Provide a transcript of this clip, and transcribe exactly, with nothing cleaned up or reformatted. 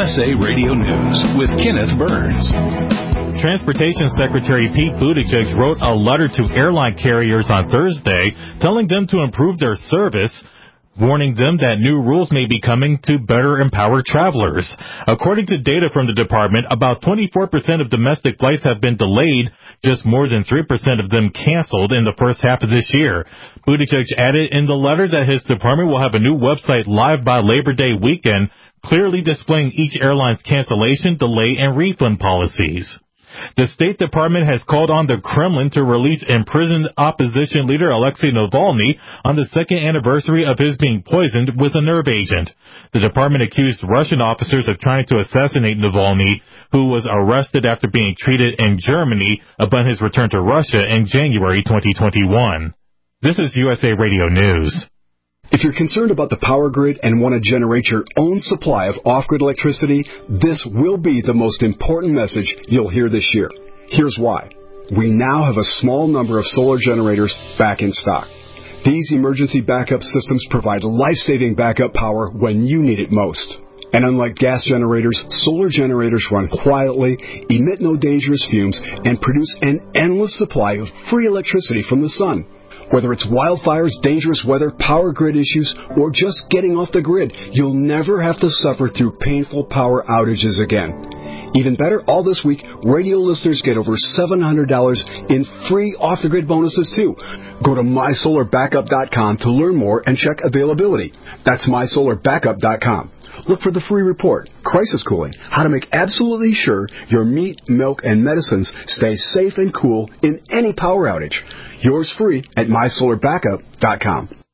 S A Radio News with Kenneth Burns. Transportation Secretary Pete Buttigieg wrote a letter to airline carriers on Thursday telling them to improve their service, warning them that new rules may be coming to better empower travelers. According to data from the department, about twenty-four percent of domestic flights have been delayed, just more than three percent of them canceled in the first half of this year. Buttigieg added in the letter that his department will have a new website live by Labor Day weekend, clearly displaying each airline's cancellation, delay, and refund policies. The State Department has called on the Kremlin to release imprisoned opposition leader Alexei Navalny on the second anniversary of his being poisoned with a nerve agent. The department accused Russian officers of trying to assassinate Navalny, who was arrested after being treated in Germany upon his return to Russia in January twenty twenty-one. This is U S A Radio News. If you're concerned about the power grid and want to generate your own supply of off-grid electricity, this will be the most important message you'll hear this year. Here's why. We now have a small number of solar generators back in stock. These emergency backup systems provide life-saving backup power when you need it most. And unlike gas generators, solar generators run quietly, emit no dangerous fumes, and produce an endless supply of free electricity from the sun. Whether it's wildfires, dangerous weather, power grid issues, or just getting off the grid, you'll never have to suffer through painful power outages again. Even better, all this week, radio listeners get over seven hundred dollars in free off-the-grid bonuses, too. Go to my solar backup dot com to learn more and check availability. That's my solar backup dot com. Look for the free report, Crisis Cooling, how to make absolutely sure your meat, milk, and medicines stay safe and cool in any power outage. Yours free at my solar backup dot com.